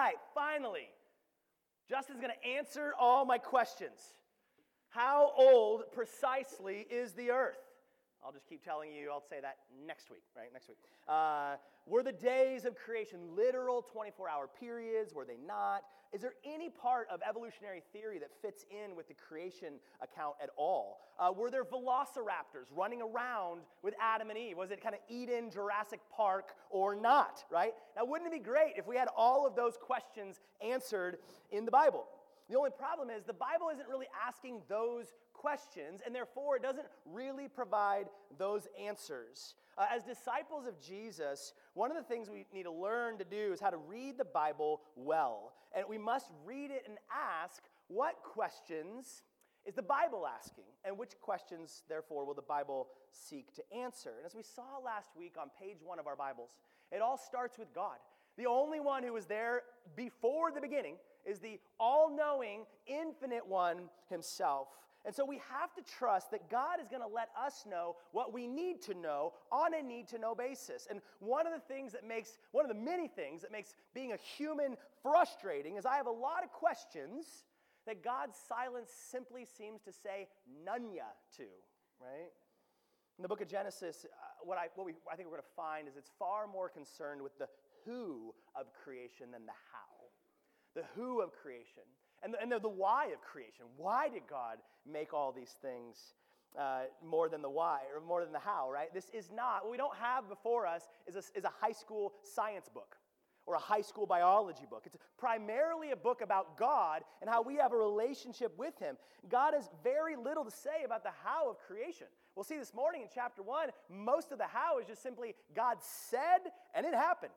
right, finally. Justin's going to answer all my questions. How old precisely is the earth? I'll just keep telling you, I'll say that next week, right? Next week. Were the days of creation literal 24-hour periods? Were they not? Is there any part of evolutionary theory that fits in with the creation account at all? Were there velociraptors running around with Adam and Eve? Was it kind of Eden, Jurassic Park, or not, right? Now, wouldn't it be great if we had all of those questions answered in the Bible? The only problem is the Bible isn't really asking those questions, and therefore it doesn't really provide those answers. As disciples of Jesus, one of the things we need to learn to do is how to read the Bible well. And we must read it and ask, what questions is the Bible asking? And which questions, therefore, will the Bible seek to answer? And as we saw last week on page 1 of our Bibles, it all starts with God. The only one who was there before the beginning is the all-knowing, infinite one himself. And so we have to trust that God is going to let us know what we need to know on a need-to-know basis. And one of the many things that makes being a human frustrating is I have a lot of questions that God's silence simply seems to say none ya to, right? In the book of Genesis, what I think we're going to find is it's far more concerned with the who of creation than the how. The who of creation and the why of creation. Why did God make all these things more than the why or more than the how, right? This is not, what we don't have before us is a high school science book or a high school biology book. It's primarily a book about God and how we have a relationship with Him. God has very little to say about the how of creation. We'll see this morning in chapter 1, most of the how is just simply God said and it happened.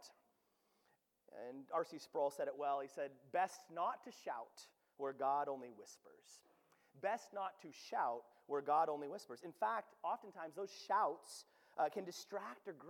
And R.C. Sproul said it well. He said, best not to shout where God only whispers. Best not to shout where God only whispers. In fact, oftentimes those shouts can distract or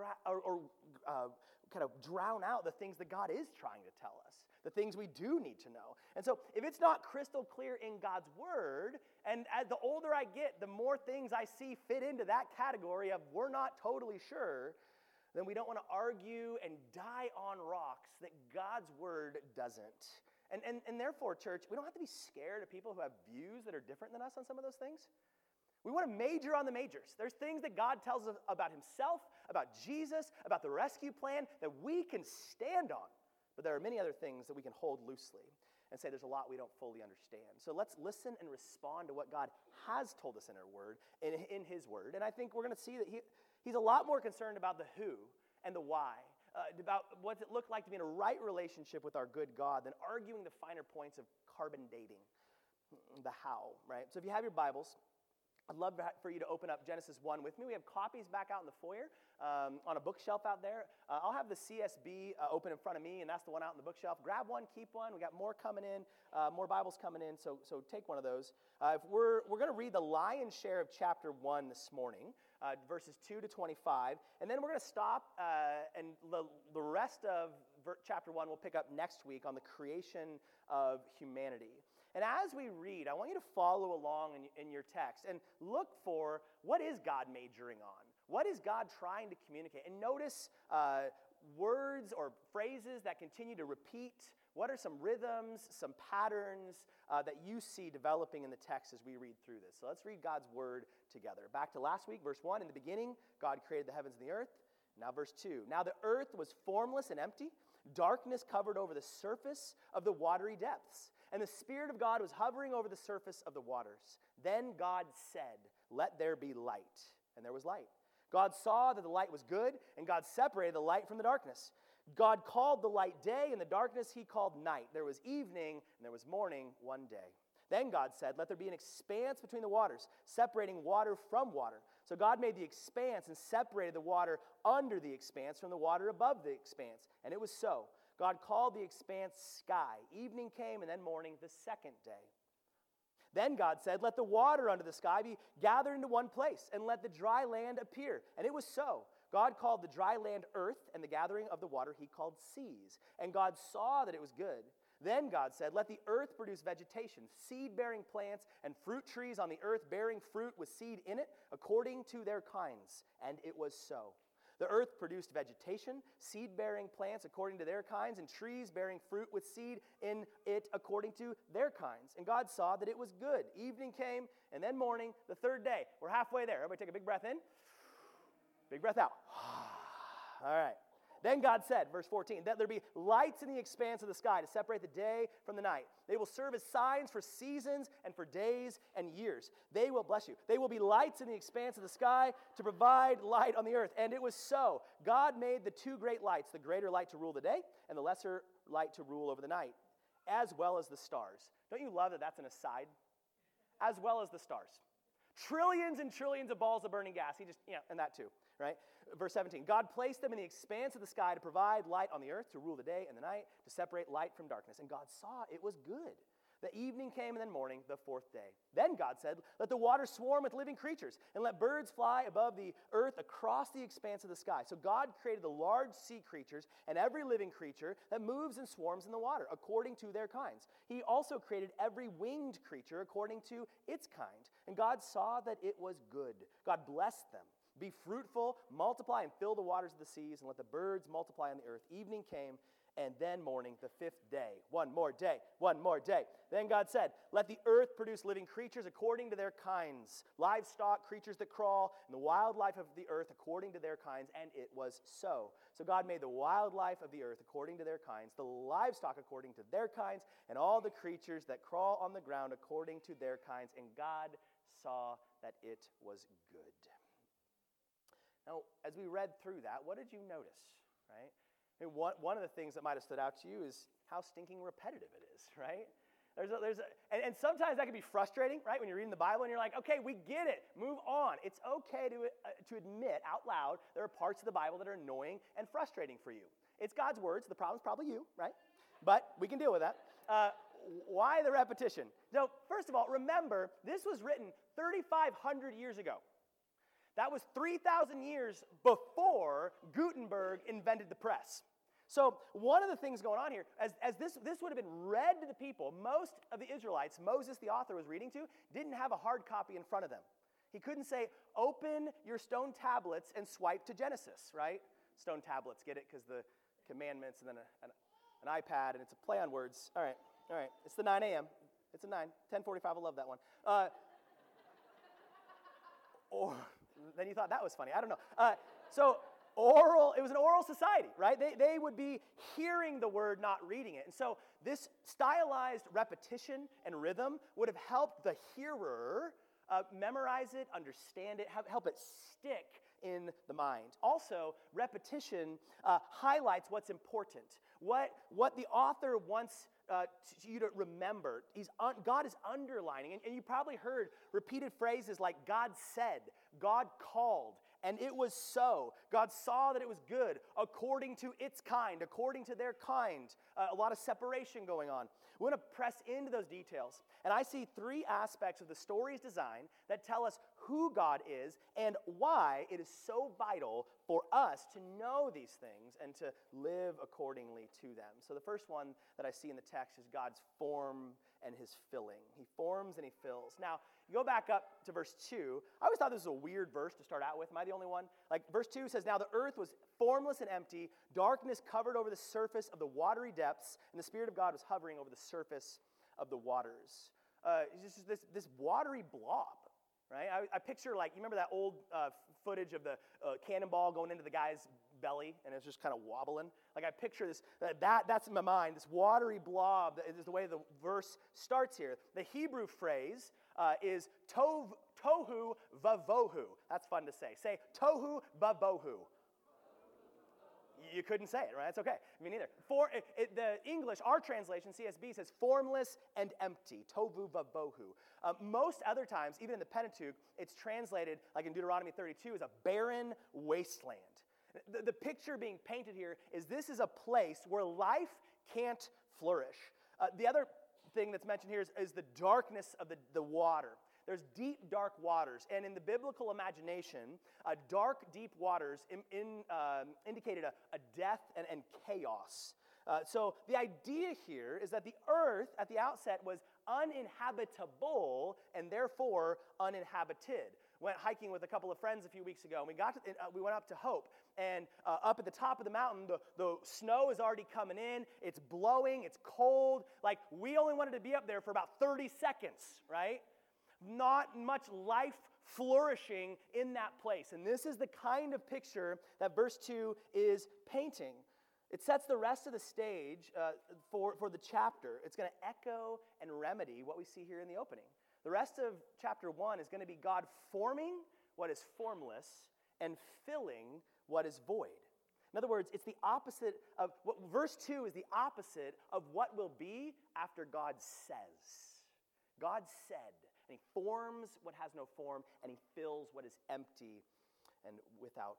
kind of drown out the things that God is trying to tell us, the things we do need to know. And so if it's not crystal clear in God's Word, and as the older I get, the more things I see fit into that category of we're not totally sure, then we don't want to argue and die on rocks that God's Word doesn't. And therefore, church, we don't have to be scared of people who have views that are different than us on some of those things. We want to major on the majors. There's things that God tells us about Himself, about Jesus, about the rescue plan that we can stand on. But there are many other things that we can hold loosely and say there's a lot we don't fully understand. So let's listen and respond to what God has told us in His Word. And I think we're going to see that He's a lot more concerned about the who and the why, about what it looked like to be in a right relationship with our good God than arguing the finer points of carbon dating, the how, right? So if you have your Bibles, I'd love for you to open up Genesis 1 with me. We have copies back out in the foyer on a bookshelf out there. I'll have the CSB open in front of me, and that's the one out in the bookshelf. Grab one, keep one. We got more coming in, more Bibles coming in, so take one of those. If we're going to read the lion's share of chapter 1 this morning, verses 2 to 25, and then we're going to stop, and the rest of chapter 1 we'll pick up next week on the creation of humanity. And as we read, I want you to follow along in your text and look for what is God majoring on? What is God trying to communicate? And notice words or phrases that continue to repeat. What are some rhythms, some patterns that you see developing in the text as we read through this? So let's read God's word together. Back to last week, verse 1, in the beginning, God created the heavens and the earth. Now verse 2, now the earth was formless and empty. Darkness covered over the surface of the watery depths, and the Spirit of God was hovering over the surface of the waters. Then God said, let there be light. And there was light. God saw that the light was good, and God separated the light from the darkness. God called the light day, and the darkness He called night. There was evening, and there was morning one day. Then God said, let there be an expanse between the waters, separating water from water. So God made the expanse and separated the water under the expanse from the water above the expanse. And it was so. God called the expanse sky. Evening came, and then morning the second day. Then God said, let the water under the sky be gathered into one place, and let the dry land appear. And it was so. God called the dry land earth, and the gathering of the water He called seas. And God saw that it was good. Then God said, let the earth produce vegetation, seed-bearing plants, and fruit trees on the earth bearing fruit with seed in it, according to their kinds. And it was so. The earth produced vegetation, seed-bearing plants according to their kinds, and trees bearing fruit with seed in it according to their kinds. And God saw that it was good. Evening came, and then morning, the third day. We're halfway there. Everybody take a big breath in. Big breath out. All right. Then God said, verse 14, that there be lights in the expanse of the sky to separate the day from the night. They will serve as signs for seasons and for days and years. They will, bless you, they will be lights in the expanse of the sky to provide light on the earth. And it was so. God made the two great lights, the greater light to rule the day and the lesser light to rule over the night, as well as the stars. Don't you love that that's an aside? As well as the stars. Trillions and trillions of balls of burning gas. And that too, right? Verse 17, God placed them in the expanse of the sky to provide light on the earth, to rule the day and the night, to separate light from darkness. And God saw it was good. The evening came, and then morning, the fourth day. Then God said, let the waters swarm with living creatures, and let birds fly above the earth across the expanse of the sky. So God created the large sea creatures and every living creature that moves and swarms in the water, according to their kinds. He also created every winged creature according to its kind. And God saw that it was good. God blessed them. Be fruitful, multiply, and fill the waters of the seas, and let the birds multiply on the earth. Evening came, and then morning, the fifth day. One more day, one more day. Then God said, let the earth produce living creatures according to their kinds, livestock, creatures that crawl, and the wildlife of the earth according to their kinds, and it was so. So God made the wildlife of the earth according to their kinds, the livestock according to their kinds, and all the creatures that crawl on the ground according to their kinds, and God saw that it was good. Now, as we read through that, what did you notice, right? I mean, one of the things that might have stood out to you is how stinking repetitive it is, right? And sometimes that can be frustrating, right? When you're reading the Bible and you're like, okay, we get it, move on. It's okay to admit out loud there are parts of the Bible that are annoying and frustrating for you. It's God's words. The problem's probably you, right? But we can deal with that. Why the repetition? So, first of all, remember, this was written 3,500 years ago. That was 3,000 years before Gutenberg invented the press. So one of the things going on here, as this would have been read to the people, most of the Israelites, Moses, the author, was reading to, didn't have a hard copy in front of them. He couldn't say, open your stone tablets and swipe to Genesis, right? Stone tablets, get it? Because the commandments and then an iPad, and it's a play on words. All right. It's the 9 a.m. It's a 9. 10:45, I love that one. Or then you thought that was funny. I don't know. So it was an oral society, right? They would be hearing the word, not reading it. And so this stylized repetition and rhythm would have helped the hearer memorize it, understand it, help it stick in the mind. Also, repetition highlights what's important, what the author wants you to remember. God is underlining, and you probably heard repeated phrases like God said, God called, and it was so. God saw that it was good according to its kind, according to their kind. A lot of separation going on. We want to press into those details. And I see three aspects of the story's design that tell us who God is and why it is so vital for us to know these things and to live accordingly to them. So the first one that I see in the text is God's form and his filling. He forms and he fills. Now, you go back up to verse 2. I always thought this was a weird verse to start out with. Am I the only one? Like verse 2 says, now the earth was formless and empty. Darkness covered over the surface of the watery depths, and the Spirit of God was hovering over the surface of the waters. It's just this watery blob, right? I picture, like, you remember that old footage of the cannonball going into the guy's belly, and it's just kind of wobbling? Like, I picture this, that's in my mind, this watery blob. That is the way the verse starts here. The Hebrew phrase is tohu vavohu. That's fun to say. Say tohu vavohu. You couldn't say it, right? That's okay. Me neither. The English, our translation, CSB, says formless and empty. Tohu vavohu. Most other times, even in the Pentateuch, it's translated, like in Deuteronomy 32, as a barren wasteland. The picture being painted here is this is a place where life can't flourish. The other thing that's mentioned here is the darkness of the water. There's deep, dark waters. And in the biblical imagination, dark, deep waters indicated a death and chaos. So the idea here is that the earth at the outset was uninhabitable and therefore uninhabited. went hiking with a couple of friends a few weeks ago, and we went up to Hope, and up at the top of the mountain, the snow is already coming in. It's blowing. It's cold. Like, we only wanted to be up there for about 30 seconds, right? Not much life flourishing in that place. And this is the kind of picture that verse 2 is painting. It sets the rest of the stage for the chapter. It's going to echo and remedy what we see here in the opening. The rest of chapter 1 is going to be God forming what is formless and filling what is void. In other words, it's the opposite of what verse 2 is, the opposite of what will be after God says. God said, and he forms what has no form, and he fills what is empty and without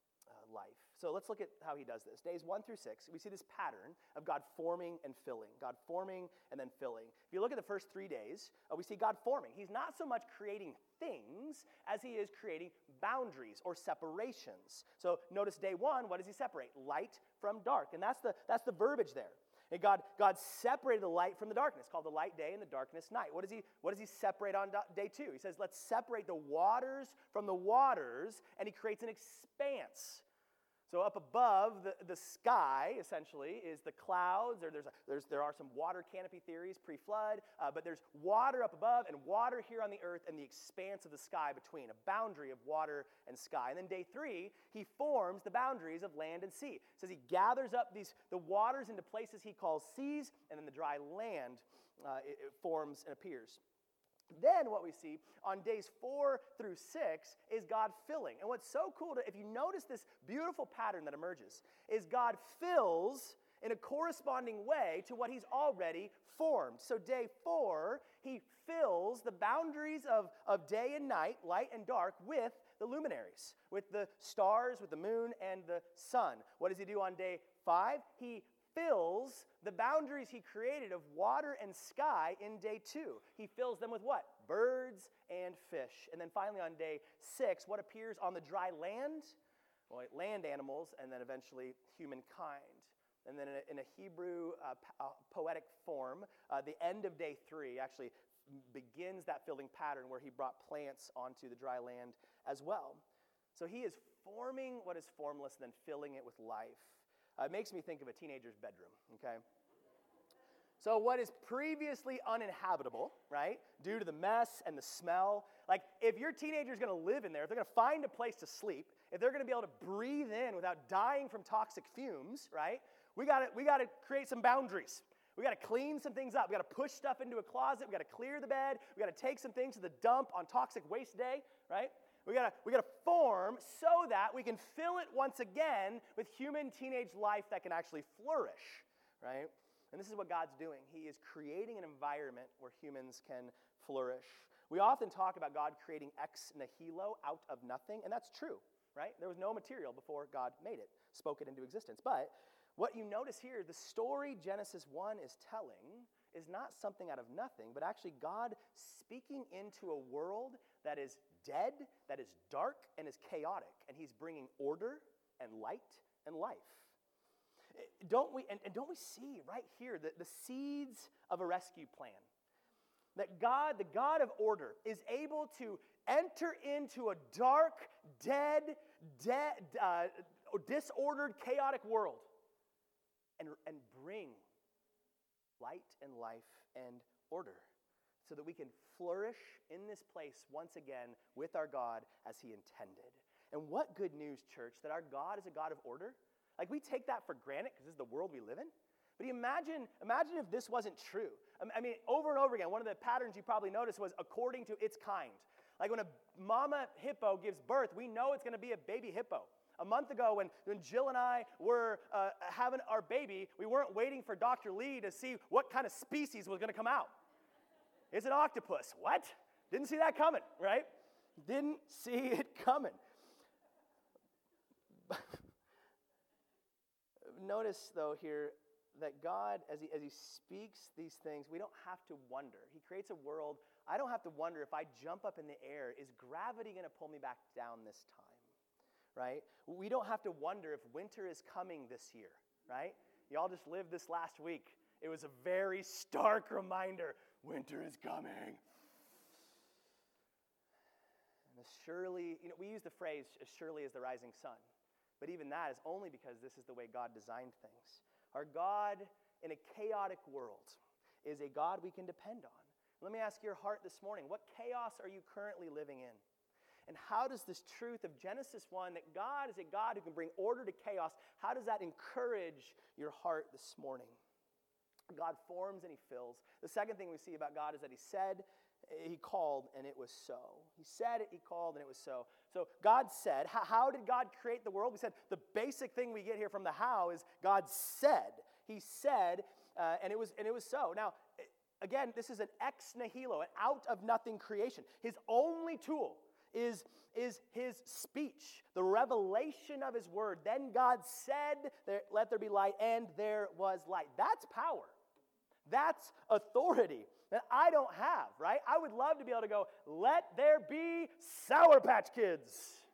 life. So let's look at how he does this. Days 1 through 6, we see this pattern of God forming and filling. God forming and then filling. If you look at the first 3 days, we see God forming. He's not so much creating things as he is creating boundaries or separations. So notice day 1, what does he separate? Light from dark. And that's the verbiage there. And God separated the light from the darkness, called the light day and the darkness night. What does he separate on day 2? He says, let's separate the waters from the waters, and he creates an expanse. So up above the sky, essentially, is the clouds. There are some water canopy theories pre-flood, but there's water up above and water here on the earth and the expanse of the sky between, a boundary of water and sky. And then day 3, he forms the boundaries of land and sea. It says he gathers up the waters into places he calls seas, and then the dry land it forms and appears. Then what we see on days 4 through 6 is God filling. And what's so cool, if you notice this beautiful pattern that emerges, is God fills in a corresponding way to what he's already formed. So day 4, he fills the boundaries of day and night, light and dark, with the luminaries, with the stars, with the moon, and the sun. What does he do on day 5? He fills the boundaries he created of water and sky in day 2. He fills them with what? Birds and fish. And then finally on day 6, what appears on the dry land? Well, land animals, and then eventually humankind. And then in a Hebrew poetic form, the end of day 3 actually begins that filling pattern where he brought plants onto the dry land as well. So he is forming what is formless and then filling it with life. It makes me think of a teenager's bedroom, okay? So what is previously uninhabitable, right, due to the mess and the smell, like if your teenager's going to live in there, if they're going to find a place to sleep, if they're going to be able to breathe in without dying from toxic fumes, right, we got to create some boundaries. We got to clean some things up. We got to push stuff into a closet. We got to clear the bed. We got to take some things to the dump on Toxic Waste Day, right? We got to form so that we can fill it once again with human teenage life that can actually flourish, right? And this is what God's doing. He is creating an environment where humans can flourish. We often talk about God creating ex nihilo, out of nothing, and that's true, right? There was no material before God made it, spoke it into existence. But what you notice here, the story Genesis 1 is telling is not something out of nothing, but actually God speaking into a world that is dead, that is dark, and is chaotic. And he's bringing order and light and life. Don't we see right here the seeds of a rescue plan? That God, the God of order, is able to enter into a dark, dead, disordered, chaotic world and bring light and life and order so that we can flourish in this place once again with our God as he intended. And what good news, church, that our God is a God of order. Like, we take that for granted because this is the world we live in. But imagine if this wasn't true. I mean, over and over again, one of the patterns you probably noticed was according to its kind. Like when a mama hippo gives birth, we know it's going to be a baby hippo. A month ago when Jill and I were having our baby, we weren't waiting for Dr. Lee to see what kind of species was going to come out. It's an octopus. What? Didn't see that coming, right? Didn't see it coming. Notice, though, here that God, as he speaks these things, we don't have to wonder. He creates a world. I don't have to wonder if I jump up in the air, is gravity going to pull me back down this time, right? We don't have to wonder if winter is coming this year, right? Y'all just lived this last week. It was a very stark reminder. Winter is coming. And the As surely, we use the phrase, as surely as the rising sun. But even that is only because this is the way God designed things. Our God in a chaotic world is a God we can depend on. Let me ask your heart this morning, what chaos are you currently living in? And how does this truth of Genesis 1, that God is a God who can bring order to chaos, how does that encourage your heart this morning? God forms and he fills. The second thing we see about God is that he said, he called, and it was so. He said it, he called, and it was so. So God said, how did God create the world? We said the basic thing we get here from the how is God said. He said, and it was so. Now, again, this is an ex nihilo, an out-of-nothing creation. His only tool is his speech, the revelation of his word. Then God said, let there be light, and there was light. That's power. That's authority that I don't have, right? I would love to be able to go, let there be Sour Patch Kids.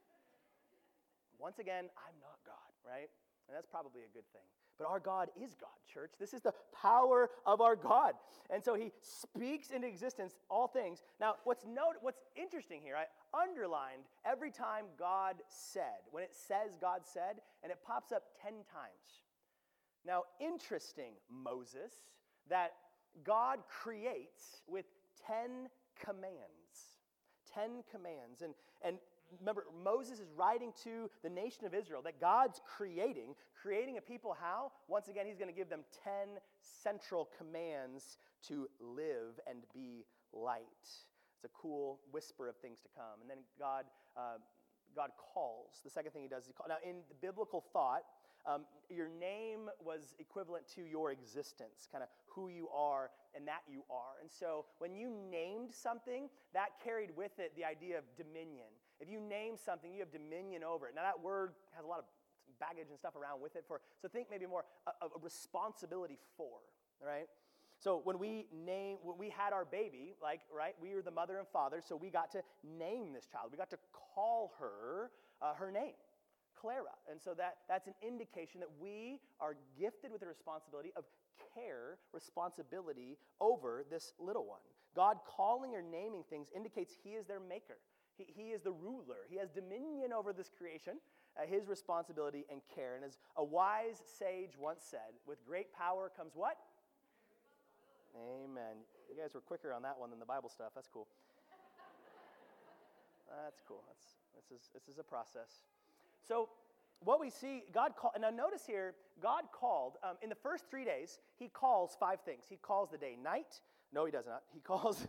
Once again, I'm not God, right? And that's probably a good thing. But our God is God, church. This is the power of our God. And so he speaks into existence all things. Now, what's interesting here, I underlined every time God said, when it says God said, and it pops up 10 times. Now, interesting, Moses, that God creates with 10 commands. 10 commands. And remember, Moses is writing to the nation of Israel that God's creating a people how? Once again, he's going to give them 10 central commands to live and be light. It's a cool whisper of things to come. And then God calls. The second thing he does is he calls. Now, in the biblical thought, your name was equivalent to your existence, kind of who you are and that you are. And so when you named something, that carried with it the idea of dominion. If you name something, you have dominion over it. Now that word has a lot of baggage and stuff around with it. So think maybe more a responsibility for, right? So when we had our baby, right, we were the mother and father, so we got to name this child. We got to call her her name. Clara. And so that's an indication that we are gifted with the responsibility of care, responsibility over this little one. God calling or naming things indicates he is their maker. He is the ruler. He has dominion over this creation, his responsibility and care. And as a wise sage once said, with great power comes what? Amen. You guys were quicker on that one than the Bible stuff. That's cool. That's cool. This is a process. So what we see, God called, and now notice here, God called, in the first 3 days, he calls 5 things. He calls the day night. No, he does not. He calls,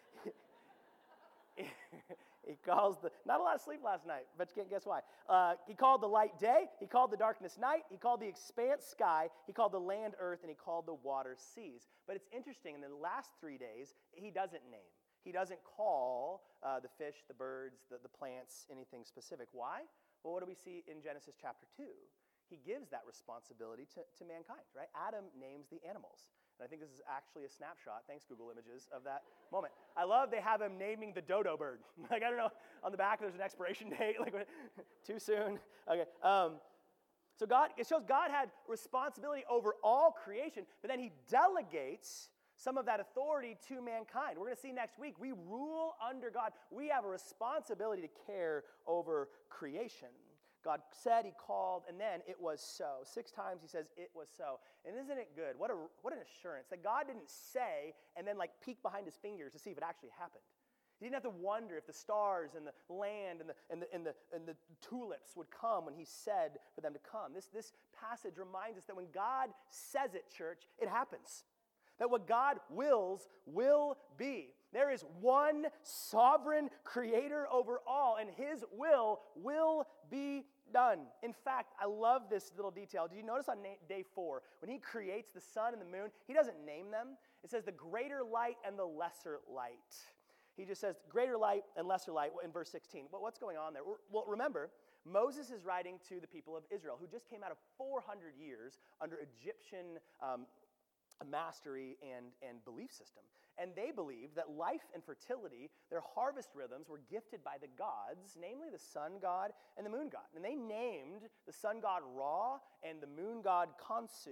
not a lot of sleep last night, but you can't guess why. He called the light day, he called the darkness night, he called the expanse sky, he called the land earth, and he called the water seas. But it's interesting, in the last 3 days, he doesn't name. He doesn't call the fish, the birds, the plants, anything specific. Why? Well, what do we see in Genesis chapter 2? He gives that responsibility to mankind, right? Adam names the animals. And I think this is actually a snapshot, thanks Google Images, of that moment. I love they have him naming the dodo bird. I don't know, on the back there's an expiration date, too soon. Okay. So it shows God had responsibility over all creation, but then he delegates some of that authority to mankind. We're going to see next week, we rule under God. We have a responsibility to care over creation. God said, he called, and then it was so. 6 times he says, it was so. And isn't it good? What an assurance that God didn't say and then peek behind his fingers to see if it actually happened. He didn't have to wonder if the stars and the land and the tulips would come when he said for them to come. This passage reminds us that when God says it, church, it happens. That what God wills will be. There is one sovereign creator over all, and his will be done. In fact, I love this little detail. Did you notice on day 4, when he creates the sun and the moon, he doesn't name them. It says the greater light and the lesser light. He just says greater light and lesser light in verse 16. But what's going on there? Well, remember, Moses is writing to the people of Israel, who just came out of 400 years under Egyptian mastery and belief system. And they believed that life and fertility, their harvest rhythms, were gifted by the gods, namely the sun god and the moon god. And they named the sun god Ra and the moon god Khonsu.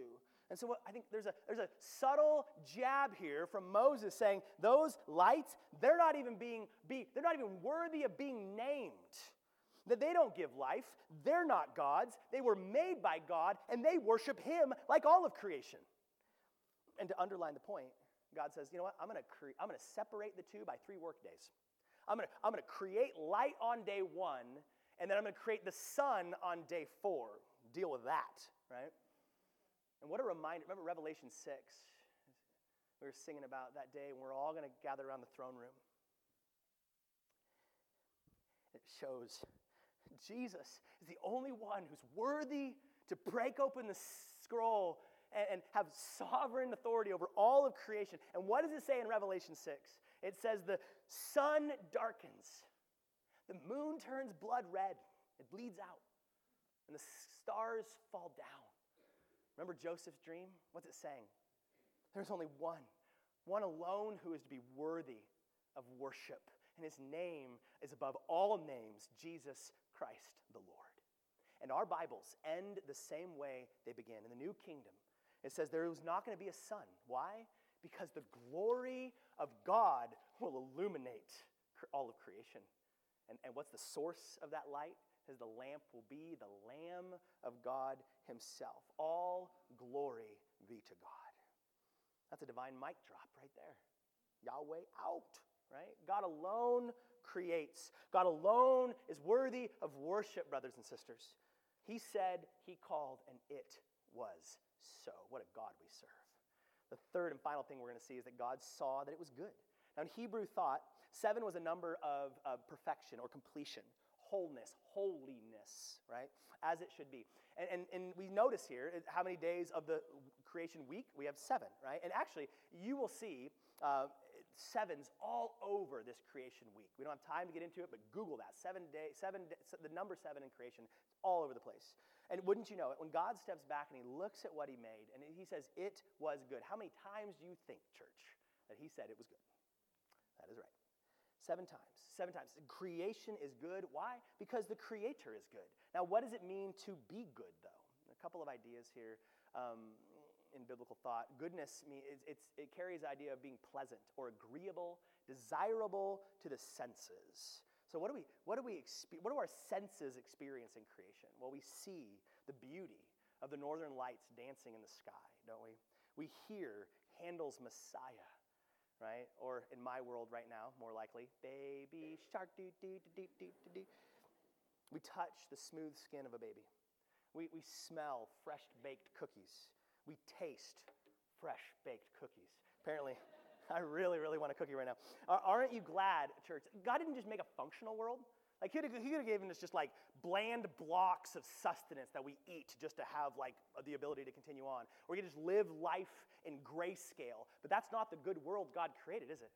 And so I think there's a subtle jab here from Moses saying those lights, they're not even worthy of being named. That they don't give life, they're not gods, they were made by God, and they worship him like all of creation. And to underline the point, God says, you know what, I'm going to separate the two by 3 work days. I'm going to create light on day 1, and then I'm going to create the sun on day 4. Deal with that, right? And what a reminder. Remember Revelation 6? We were singing about that day, and we're all going to gather around the throne room. It shows Jesus is the only one who's worthy to break open the scroll and have sovereign authority over all of creation. And what does it say in Revelation 6? It says the sun darkens, the moon turns blood red, it bleeds out, and the stars fall down. Remember Joseph's dream? What's it saying? There's only one alone who is to be worthy of worship. And his name is above all names, Jesus Christ the Lord. And our Bibles end the same way they begin. In the New Kingdom, it says there was not going to be a sun. Why? Because the glory of God will illuminate all of creation. And what's the source of that light? It says the lamp will be the Lamb of God himself. All glory be to God. That's a divine mic drop right there. Yahweh out. Right? God alone creates. God alone is worthy of worship, brothers and sisters. He said, he called, and it was so. What a God we serve. The third and final thing we're going to see is that God saw that it was good. Now in Hebrew thought, 7 was a number of perfection or completion, wholeness, holiness, right? As it should be. And we notice here how many days of the creation week? We have 7, right? And actually, you will see 7s all over this creation week. We don't have time to get into it, but Google that. 7 days, the number 7 in creation, it's all over the place. And wouldn't you know it, when God steps back and he looks at what he made, and he says, it was good. How many times do you think, church, that he said it was good? That is right. 7 times. 7 times. Creation is good. Why? Because the Creator is good. Now, what does it mean to be good, though? A couple of ideas here. In biblical thought, goodness it carries the idea of being pleasant or agreeable, desirable to the senses. So what do our senses experience in creation? Well, we see the beauty of the northern lights dancing in the sky, don't we? We hear Handel's Messiah, right? Or in my world right now, more likely, baby shark doo doo doo doo doo doo. We touch the smooth skin of a baby. We smell fresh baked cookies. We taste fresh baked cookies. Apparently, I really, really want a cookie right now. Aren't you glad, church? God didn't just make a functional world. Like he could have given us just like bland blocks of sustenance that we eat just to have like the ability to continue on. Or we could just live life in grayscale. But that's not the good world God created, is it?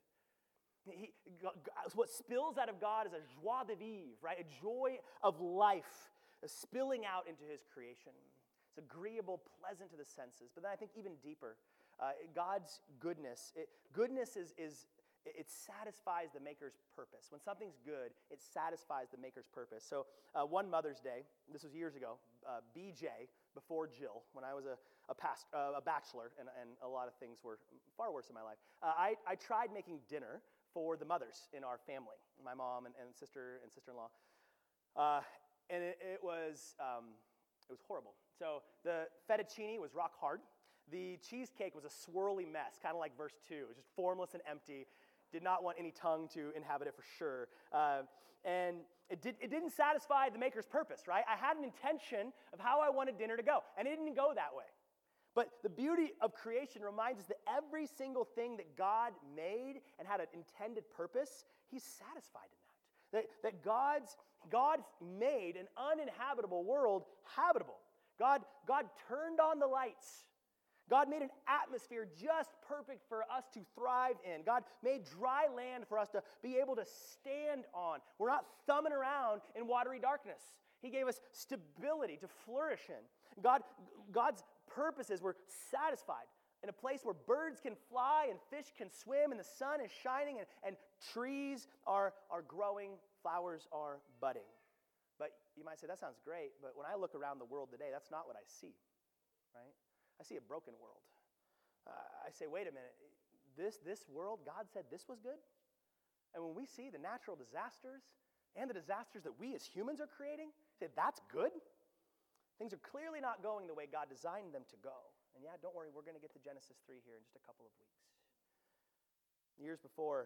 What spills out of God is a joie de vivre, right? A joy of life spilling out into his creation. It's agreeable, pleasant to the senses. But then I think even deeper, God's goodness. Goodness it satisfies the maker's purpose. When something's good, it satisfies the maker's purpose. So one Mother's Day, this was years ago, BJ, before Jill, when I was a bachelor, and a lot of things were far worse in my life, I tried making dinner for the mothers in our family, my mom and sister and sister-in-law. And it was horrible. So the fettuccine was rock hard. The cheesecake was a swirly mess, kind of like verse 2. It was just formless and empty. Did not want any tongue to inhabit it for sure. And it didn't satisfy the maker's purpose, right? I had an intention of how I wanted dinner to go, and it didn't go that way. But the beauty of creation reminds us that every single thing that God made and had an intended purpose, he's satisfied in that. That God made an uninhabitable world habitable. God turned on the lights. God made an atmosphere just perfect for us to thrive in. God made dry land for us to be able to stand on. We're not thumbing around in watery darkness. He gave us stability to flourish in. God's purposes were satisfied in a place where birds can fly and fish can swim and the sun is shining and trees are growing, flowers are budding. But you might say, that sounds great, but when I look around the world today, that's not what I see, right? I see a broken world. I say, wait a minute, this world, God said this was good? And when we see the natural disasters and the disasters that we as humans are creating, say that's good? Things are clearly not going the way God designed them to go. And yeah, don't worry, we're going to get to Genesis 3 here in just a couple of weeks. Years before,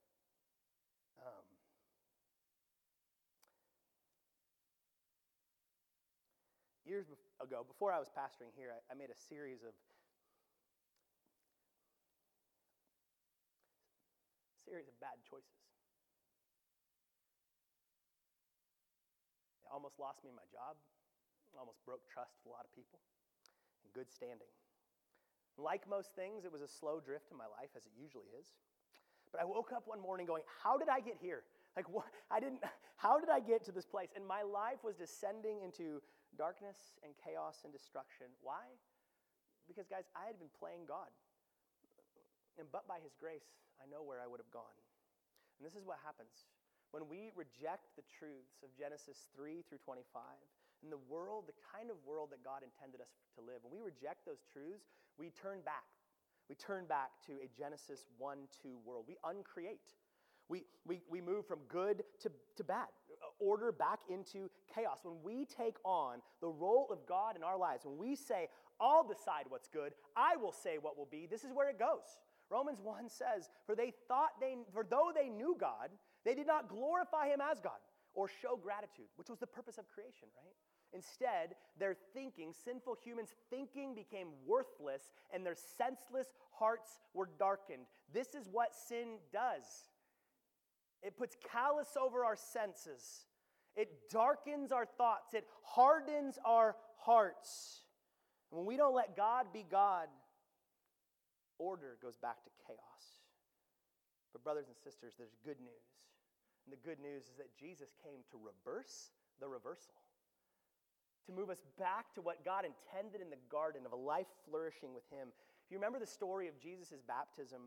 ago, before I was pastoring here, I made a series of bad choices. I almost lost me my job, almost broke trust with a lot of people, in good standing. Like most things, it was a slow drift in my life, as it usually is. But I woke up one morning going, how did I get here? Like, how did I get to this place? And my life was descending into darkness and chaos and destruction. Why? Because, guys, I had been playing God. But by his grace, I know where I would have gone. And this is what happens. When we reject the truths of Genesis 3 through 25, and the world, the kind of world that God intended us to live, when we reject those truths, we turn back. We turn back to a Genesis 1-2 world. We uncreate. We move from good to bad, order back into chaos. When we take on the role of God in our lives, when we say, I'll decide what's good, I will say what will be, this is where it goes. Romans 1 says, for though they knew God, they did not glorify him as God or show gratitude, which was the purpose of creation, right? Instead, their thinking, sinful humans' thinking became worthless and their senseless hearts were darkened. This is what sin does. It puts callous over our senses. It darkens our thoughts. It hardens our hearts. And when we don't let God be God, order goes back to chaos. But brothers and sisters, there's good news. And the good news is that Jesus came to reverse the reversal. To move us back to what God intended in the garden of a life flourishing with him. If you remember the story of Jesus' baptism,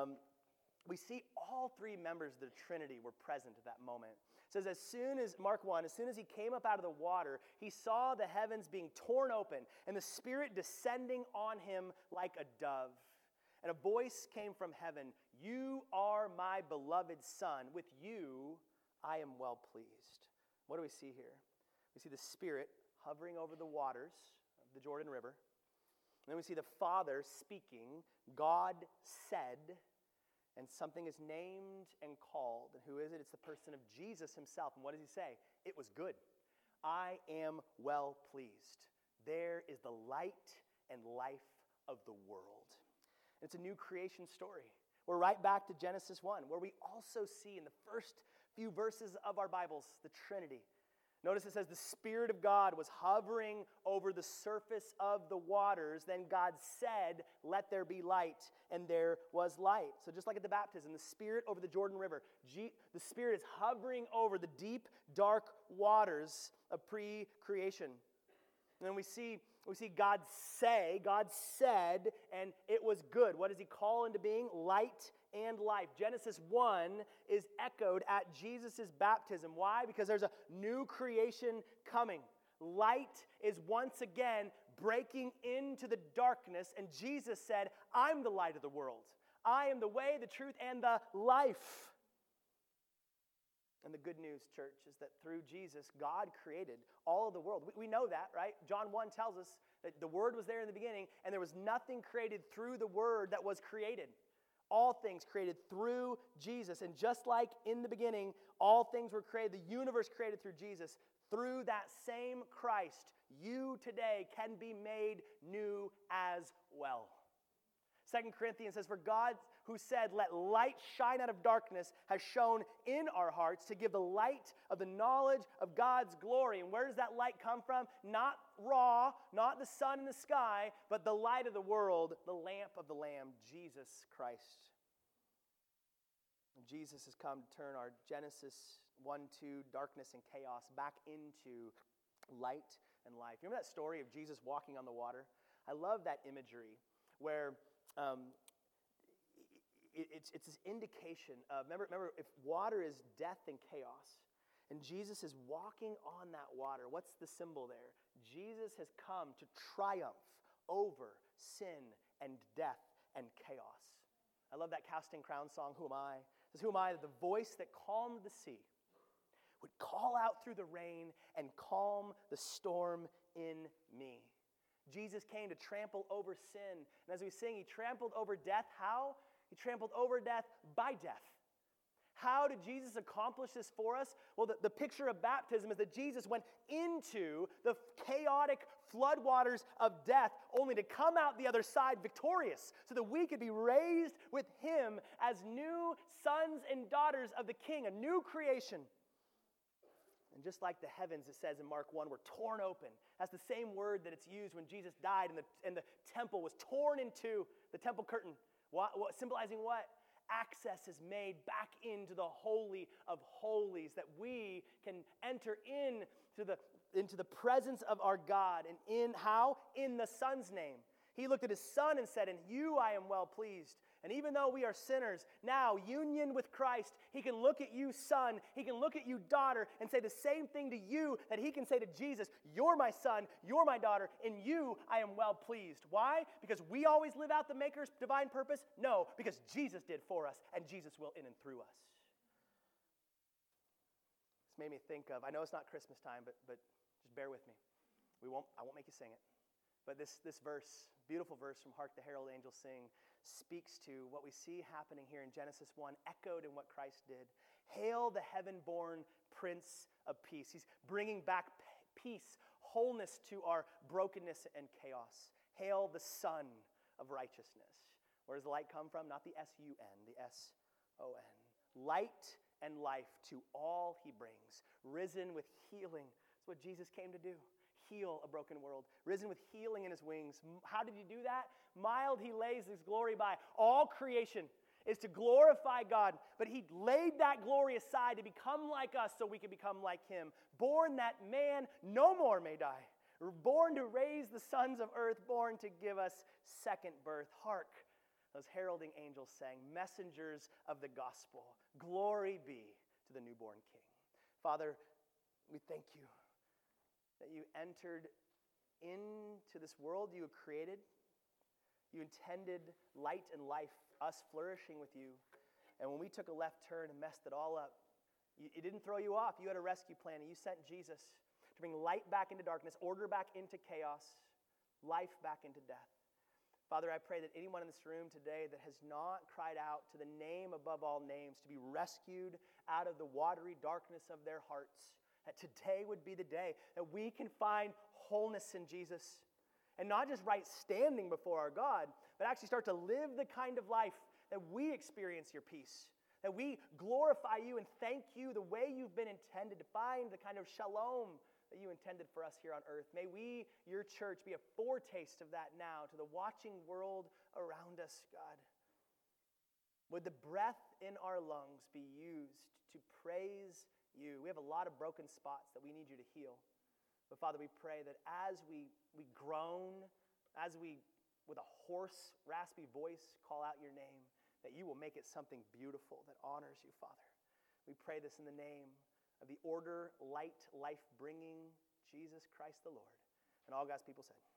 we see all three members of the Trinity were present at that moment. It says, Mark 1, as soon as he came up out of the water, he saw the heavens being torn open and the Spirit descending on him like a dove. And a voice came from heaven, you are my beloved Son. With you I am well pleased. What do we see here? We see the Spirit hovering over the waters of the Jordan River. And then we see the Father speaking, God said, and something is named and called. And who is it? It's the person of Jesus himself. And what does he say? It was good. I am well pleased. There is the light and life of the world. It's a new creation story. We're right back to Genesis 1, where we also see in the first few verses of our Bibles the Trinity. Notice it says the Spirit of God was hovering over the surface of the waters. Then God said, let there be light, and there was light. So just like at the baptism, the Spirit over the Jordan River, the Spirit is hovering over the deep, dark waters of pre-creation. And then we see God say, God said, and it was good. What does he call into being? Light and life. Genesis 1 is echoed at Jesus' baptism. Why? Because there's a new creation coming. Light is once again breaking into the darkness, and Jesus said, I'm the light of the world. I am the way, the truth, and the life. And the good news, church, is that through Jesus, God created all of the world. We know that, right? John 1 tells us that the Word was there in the beginning, and there was nothing created through the Word that was created. All things created through Jesus. And just like in the beginning, all things were created, the universe created through Jesus, through that same Christ, you today can be made new as well. 2 Corinthians says, for God who said, let light shine out of darkness, has shone in our hearts to give the light of the knowledge of God's glory. And where does that light come from? Not raw, not the sun in the sky, but the light of the world, the lamp of the Lamb, Jesus Christ. And Jesus has come to turn our Genesis 1-2 darkness and chaos back into light and life. You remember that story of Jesus walking on the water? I love that imagery where it's this indication of, remember, if water is death and chaos, and Jesus is walking on that water, what's the symbol there? Jesus has come to triumph over sin and death and chaos. I love that Casting Crowns song, Who Am I? It says, who am I that the voice that calmed the sea would call out through the rain and calm the storm in me. Jesus came to trample over sin. And as we sing, he trampled over death. How? He trampled over death by death. How did Jesus accomplish this for us? Well, the picture of baptism is that Jesus went into the chaotic floodwaters of death only to come out the other side victorious so that we could be raised with him as new sons and daughters of the King, a new creation. And just like the heavens, it says in Mark 1, were torn open. That's the same word that it's used when Jesus died and the temple was torn in two, the temple curtain. Symbolizing what? Access is made back into the Holy of Holies, that we can enter into the presence of our God. And in how? In the Son's name. He looked at his Son and said, in you I am well pleased. And even though we are sinners, now, union with Christ, he can look at you, son, he can look at you, daughter, and say the same thing to you that he can say to Jesus, you're my son, you're my daughter, in you I am well pleased. Why? Because we always live out the Maker's divine purpose? No, because Jesus did for us, and Jesus will in and through us. This made me think of, I know it's not Christmas time, but just bear with me. I won't make you sing it. But this verse, beautiful verse from Hark the Herald Angels Sing, speaks to what we see happening here in Genesis 1, echoed in what Christ did. Hail the heaven-born Prince of Peace. He's bringing back peace, wholeness to our brokenness and chaos. Hail the Son of Righteousness. Where does the light come from? Not the S-U-N, the S-O-N. Light and life to all he brings. Risen with healing. That's what Jesus came to do. Heal a broken world. Risen with healing in his wings. How did he do that? Mild he lays his glory by. All creation is to glorify God, but he laid that glory aside to become like us so we could become like him. Born that man no more may die. Born to raise the sons of earth, born to give us second birth. Hark, those heralding angels sang, messengers of the gospel. Glory be to the newborn King. Father, we thank you that you entered into this world you had created. You intended light and life, us flourishing with you. And when we took a left turn and messed it all up, it didn't throw you off. You had a rescue plan, and you sent Jesus to bring light back into darkness, order back into chaos, life back into death. Father, I pray that anyone in this room today that has not cried out to the name above all names to be rescued out of the watery darkness of their hearts, that today would be the day that we can find wholeness in Jesus. And not just right standing before our God, but actually start to live the kind of life that we experience your peace. That we glorify you and thank you the way you've been intended to find the kind of shalom that you intended for us here on earth. May we, your church, be a foretaste of that now to the watching world around us, God. Would the breath in our lungs be used to praise you? We have a lot of broken spots that we need you to heal. But Father, we pray that as we groan, as we, with a hoarse, raspy voice, call out your name, that you will make it something beautiful that honors you, Father. We pray this in the name of the order, light, life-bringing Jesus Christ the Lord. And all God's people said,